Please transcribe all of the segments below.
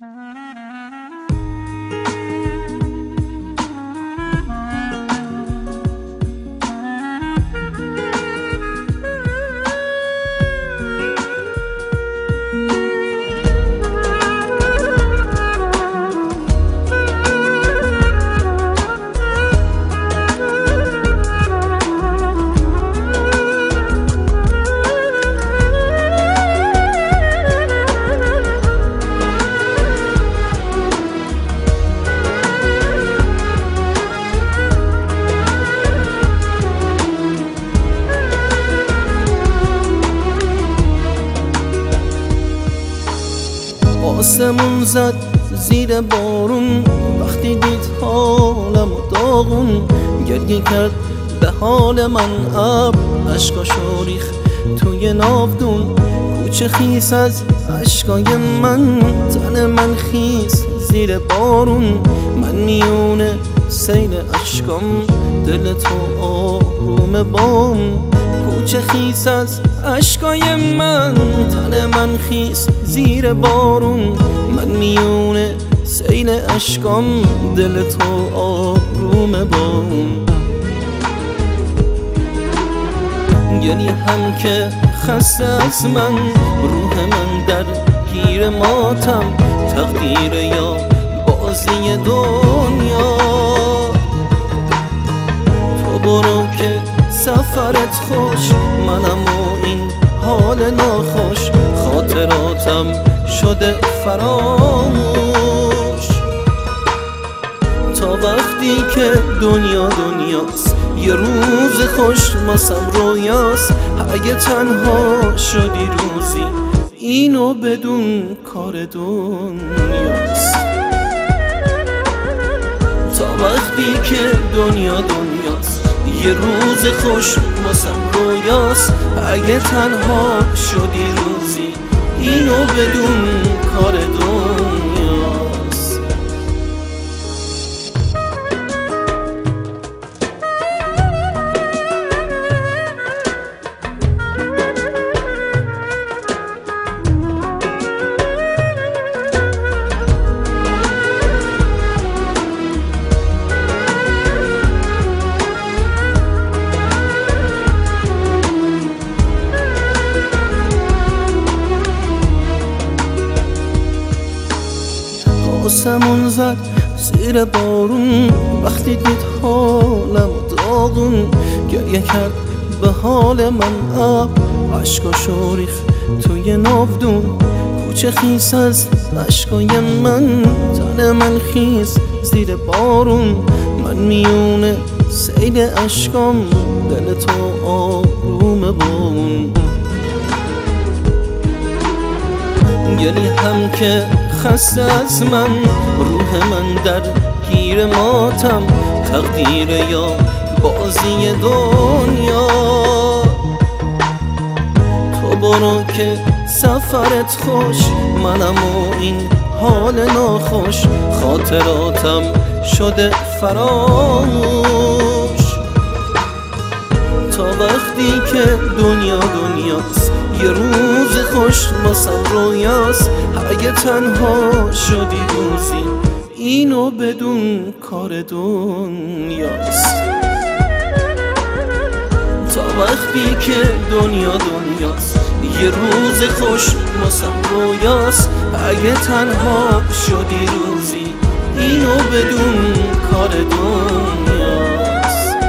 آسمون زد زیر بارون وقتی دید حالم و داغون، گریه کرد به حال من ابر، اشکاشو ریخت توی ناودون. کوچه خیس از اشکای من، تن من خیس زیر بارون. من میونه سیل اشکام، دل تو آروم بام. کوچه خیس از اشکای من، تن من خیس زیر بارون. من میونه سیل اشکام، دل تو آروم بام. یعنی هم که خسته از من، روح من در گیر ماتم. تقدیر یا بازی دنیا، تو برو که سفرت خوش، منم و این حال ناخوش. خاطراتم شده فراموش، تا وقتی که دنیا دنیاست، یه روز خوش واسم رویاست. اگه تنها شدی روزی، اینو بدون کار دنیاست. تا وقتی که دنیا دنیاست، یه روز خوش واسم رویاست. اگه تنها شدی روزی، اینو بدون کار دنیاست. آسمون زد زیر بارون وقتی دید حالم داغون، گریه کرد به حال من ابر، اشکاشو ریخت توی ناودون. کوچه خیس از اشکای من، تن من خیس زیر بارون. من میونه سیل اشکام، دل تو آروم بام. یعنی هم که خسته از من، روح من در گیر ماتم. تقدیر یا بازی دنیا، تو برو که سفرت خوش، منم و این حال ناخوش. خاطراتم شده فراموش، تا وقتی که دنیا دنیاست، یه روز خوش واسم رویاست. اگه تنها شدی روزی، اینو بدون کار دنیاست. تا وقتی که دنیا دنیاست، یه روز خوش واسم رویاست. اگه تنها شدی روزی، اینو بدون کار دنیاست.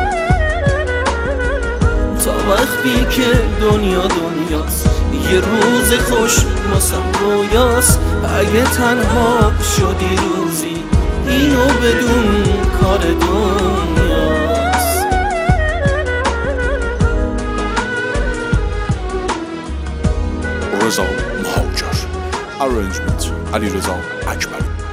تا وقتی که دنیا دنیاست، یه روز خوش واسم رویاست. اگه تنها شدی روزی، اینو بدون کار دنیاست. رضا مهاجر. Arrangement علیرضا اکبری.